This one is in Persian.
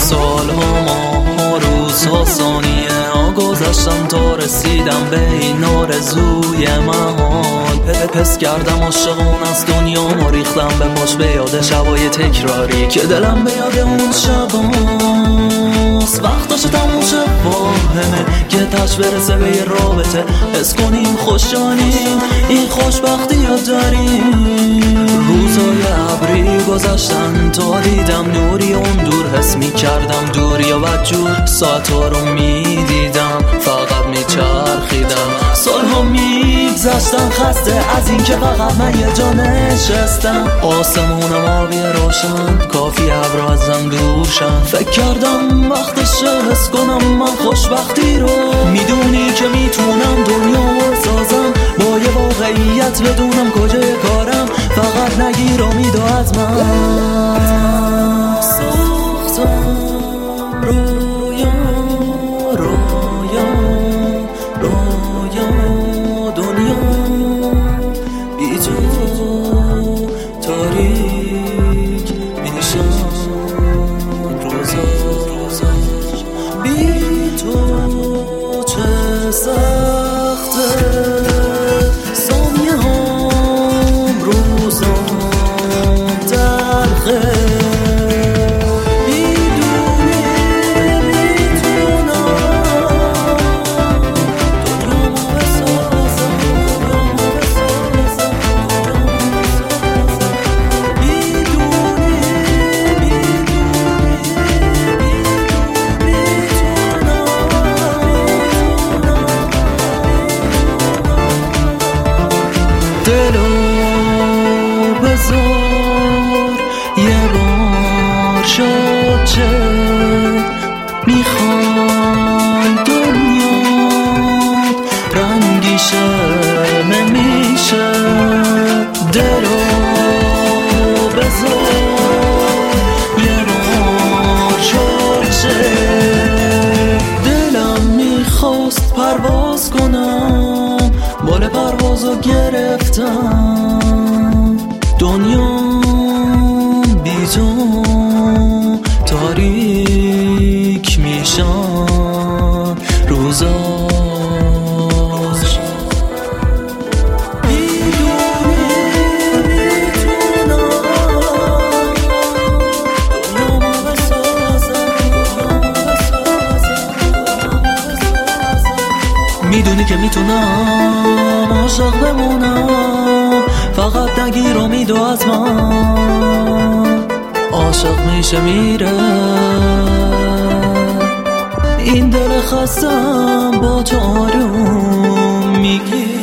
سالها ماها روزها ثانیه ها گذشتم تا رسیدم به این آرزوی محال. حس کردم عاشقون از دنیا و ریختم به پاش به یاد شبای تکراری که دلم به یاد اون شباست. وقتاش تموم شه واهمه که تش برسه به یه رابطه، حس کنیم خوشجانیم این خوشبختی ها داریم. روزای ابری گذشتن تا دیدم نوری اون دور، حس می کردم دوری و بدجور ساعتا رو می دیدم فقط می چرخیدم. سالها می گذشتن خسته از این که فقط من یه جا نشستم. آسمونم آبی روشن کافی ابرا ازم دوشن، فکر کردم وقتشه حس کنم من خوشبختی رو. میدونی که میتونم دنیا رو سازم با یه واقعیت بدونم کجای کارم، فقط نگیر امید از من. ساختم رویا رویا رویا دنیا بی تو تاریک میشم روزا بی تو چه سخته ثانیه هم روزام تلخه. دلو بذار یه بار شد چه میخوای دنیا رنگیشه نمیشه. دلو بذار یه بار شد چه دلم میخواست پرواز کنم، بال پروازو گرفتم. دنیا بی تو تاریک میشن روزاش. میدونی که میتونم عاشق بمونم، فقط نگیر امیدو از من. عاشق میشه میره این دل خستم با تو آروم میگی